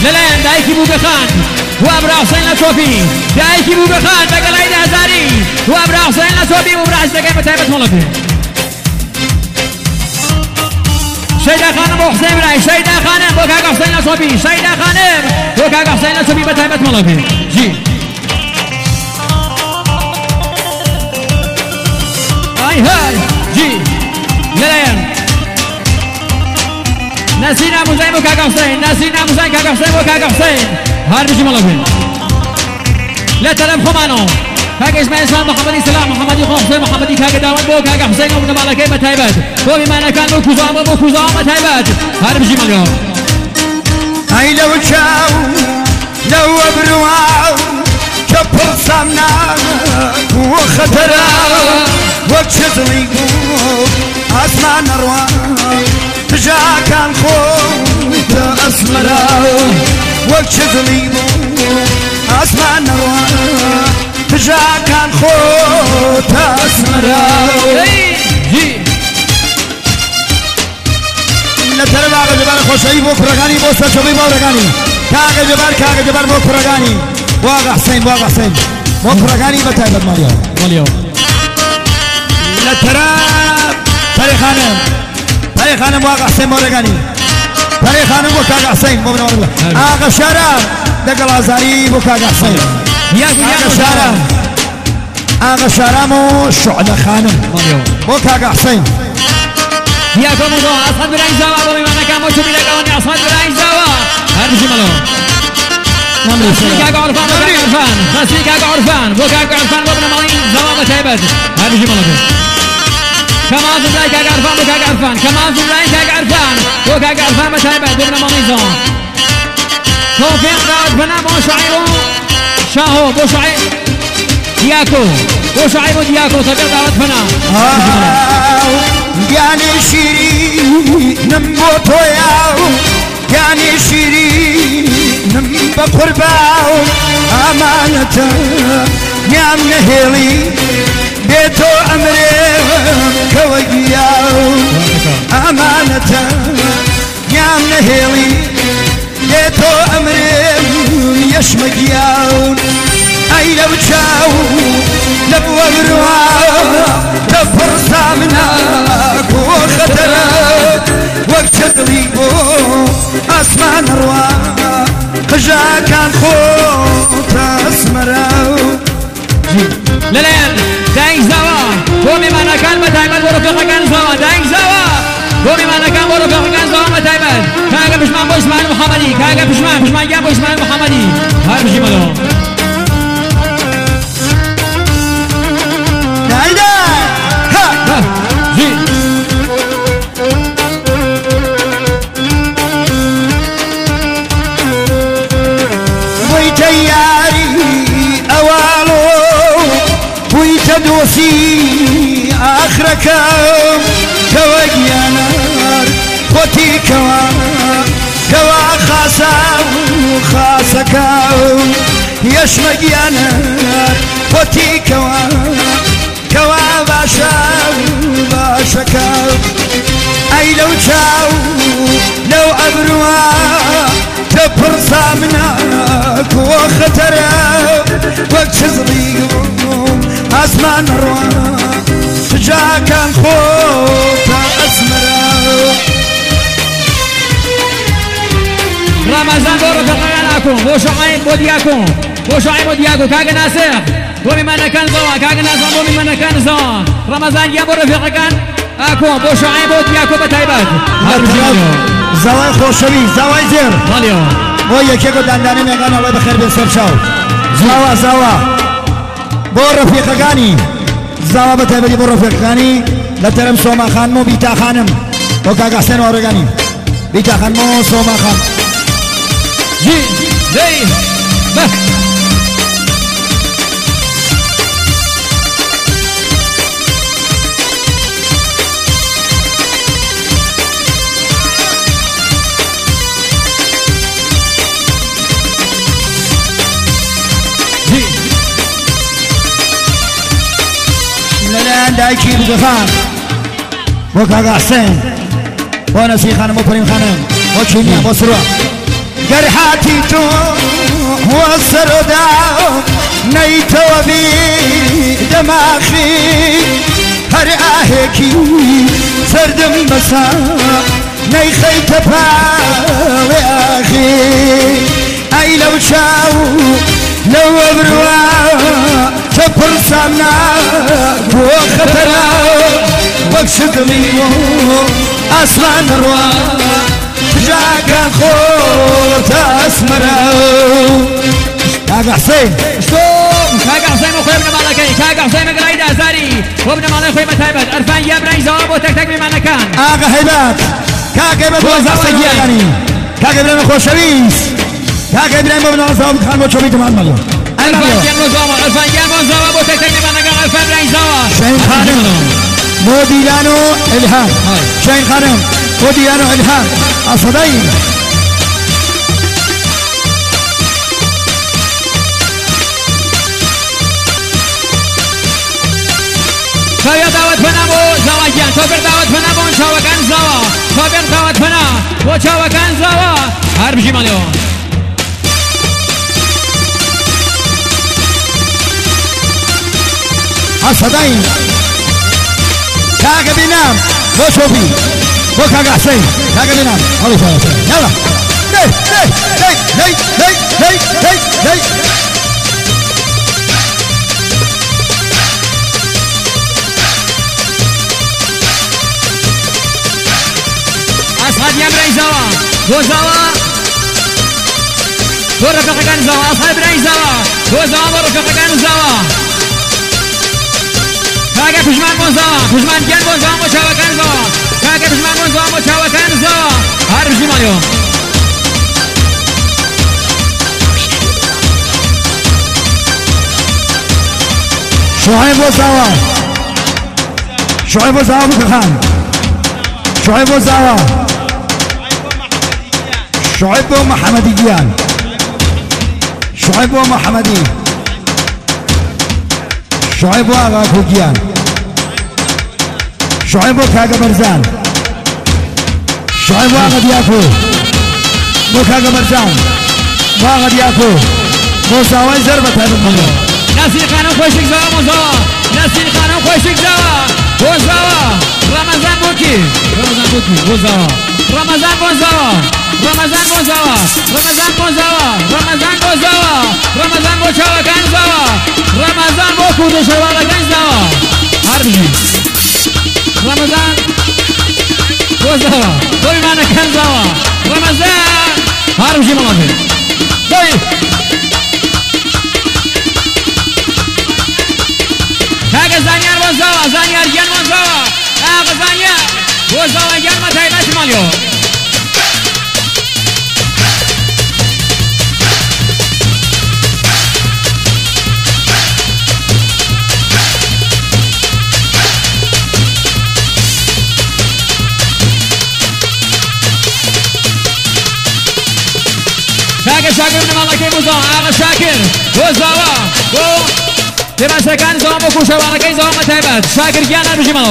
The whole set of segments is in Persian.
لەلایەن دایکی بوو بخان و براحسین لە تۆپی دایکی بوو بخان بەگەڵای دازاری و براحسین لە تۆپی و براحس دەکەی بە تایبەت مەڵەپێ شەیدا خانم بۆ حسین برای شەیدا خانم بۆ کاک حسین لە تۆپی شەیدا خانم بۆ کاک حسین لە تۆپی بە تایبەت مەڵەپێ جی هاي هاي جي لليان نسينا مزين بو كاكا حسين نسينا مزين كاكا حسين بو كاكا حسين هار بيجي ملوين لا تلم خمانو كاكا اسماعيل اسلام محمدي سلام محمدي خو حسين محمدي كاكا داود بو كاكا حسين وابن مالكي بتايبات بو بما كان بو كوزام بتايبات هار بيجي مليون هاي لو تشاو لو ابرواو كبر صمنا وخطرا وكشزلي اسمان نروى تجا كان خوت اسمرا وكشزلي اسمان نروى تجا كان خوت اسمرا لترى جبال خوشي بو فرغاني بو سچوي بو فرغاني كاغ جبال بو فرغاني واقع حسين واقع حسين بو فرغاني بتايبت ماليو لتراب تاريخ خانم واقع حسين مورغاني تاريخ خانم وكاقع حسين مو بنور الله آقا شارع دقل عزاري وكاقع حسين آقا شارع مو شعلة خانم وكاقع حسين ياكم وضوء أصحاب براي زوا وبما كان موجود لقوني أصحاب براي زوا هذا جمله كاقع عرفان خاصي كاقع عرفان وكاقع عرفان وابن مالين زوا بتايبت هذا جمله كمان زبلاي كاك عرفان وكاك عرفان كمان زبلاي كاك عرفان وكاك عرفان بتايبات بابن ماميزون توفيق داود بنا بو شعيب شاهو بو شعيب دياكو بو شعيب ودياكو توفيق داود بنا يعني شيرين نموتو ياو يعني شيرين بقرباو أمانة نعم نهيلي بيتو أمريم كوياو أمانة نعم نهيلي بيتو أمريم يشمقياو أي لو جاو لبوا بروا تفرصا مناك وخطرك وقت تضيبو أسمان روا خجا كان خوت أسمراو لليان دايك زوا قومي معنا كان بتايبات ورفقا كان زوا دايك زوا قومي معنا كان ورفقا كان زوا بتايبات كاقا بشمان بو اسماعيل محمدي كاقا بشمان جاب بو اسماعيل محمدي هاي بشي ملو نايدا ها جي ويتياري أوالو ويتدوسي آخركم كوجيا نار خوتي كوا خاسكم يشمجيا نار خوتي كوا باشكم أي لو جاو لو أبروا تبرصا منك وخطرا وقت صغير أسمان روا جا كان خوت أسمرا رمضان بورو فقناكم بو شعيب ودياكو كاقا ناسخ ومما نكان زوا كاقا ناسخ ومما نكان زوا رمضان يا بورو فقناكم أكو بو شعيب ودياكو بتايبات زواي خوشوي زواي زير ماليو بو يكيكو دانداني ميغان الله بخير بسر شاو زوا بو رفيقاني زوا بتايباتي بو رفيقاني لترم سوما خان مو بيتا خانم وكاقا حسين ورغاني بيتا خان مو سوما خان جي زي به لنا دايكي بغفان بو كاقا حسين بو نسي خانم بو بريم خانم بو كيميا بو سروع قرحاتي تو والسردا نيتو بي دماغي هر آهكي سردم بسا ني خيت باوي آخي أي لو شاو لو أبروا تبر سامنا بو خطرا بقصد منو أصلا نروا جاك خوت أسمرا كاغا حسين كاغا حسين وخوي ابن مالكي كاغا حسين مقرايد أزاري وابن مالكي خوي متهيبت أرفان يابرين زواب وتكتك بمعنى كان آغا هيبات كاغا هيبات وزاوة يعني كاغا إبراهيم خوشويس كاغا إبراهيم ابن عزاوة بخان وشوبيت مع الماليو أرفان يابرين زواب وتكتك بمعنى كان أرفان إبراهيم زواب شاين خانم موديلانو إلهام شاين خانم موديلانو إلهام أصدقين شاید دعوت بنا بو زواجیان تو بر دعوت بنا بو چاوکان زوا تو بر دعوت بنا بو چاوکان زوا هر بجی مالیو أصدقين كاغا بينام بو شوفي بو كاغا حسين كاغا بينام يلا لي لي لي لي لي لي لي أصحاب يمرين زوا هو زوا هو رفق كان زوا أصحاب يمرين زوا هو زوا هو رفق كان زوا كاغا بجمان بون زوا بجمان جن بون زوا مشاوى كان زوا كاغا بجمان بون زوا مشاوى كان زوا هر بجي ماليو شعيب وزوا شعيب وزوا بكخان شعيب وزوا شعيب ومحمديان شعيب ومحمدي شعيب وآغا كوكيان شعيب وكاغا برزان شعيب وآغا دياكو وكاغا برزان وآغا دياكو موساوين زربة هذا المنظر ناسي خانم خوشك زوا موزوا ناسي خانم خوشك زوا موزوا رمضان بوكي رمضان بوكي موزوا رمضان موزوا رمضان موزوا رمضان موزوا رمضان موزوا رمضان موشوا كان زوا رمضان بوكو دو شوالا كان زوا هربي رمضان موزوا دوي مانا كان زوا رمضان هربي ملابي دوي كاغا زانيار موزوا زانيار ين موزوا آغا زانيار موزوا ين متايبات ماليو شاكر من مالكي موزا آغا شاكر وزاوا و تبا سكان زوام بكو شوالكي زوام متايبات شاكر جانا بجي مالو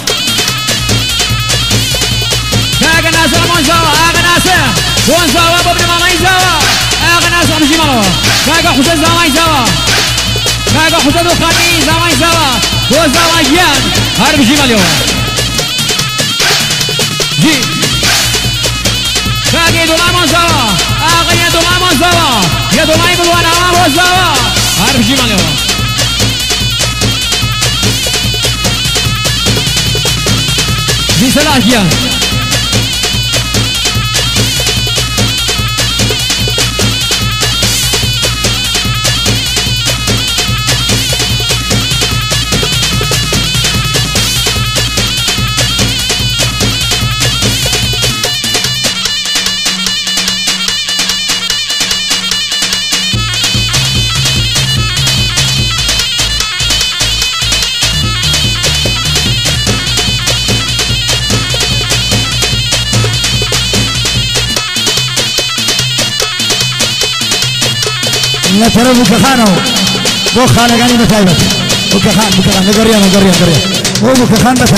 شاكر ناصر موزاوا آغا ناصر وزاوا بابن مالي زاوا آغا ناصر بجي مالو شاكر حسن زاوان زاوا شاكر حسن الخاني زاوان زاوا وزاوا جان هر بجي مالو جي شاكر دولا موزاوا آغا يا دولا موزاوا يا دولا يبلوانا موزاوا هر بجي مالو جي سلاح جان نترى بكخانه بو خانقاني متايبت بكخان نقريا مو بكخان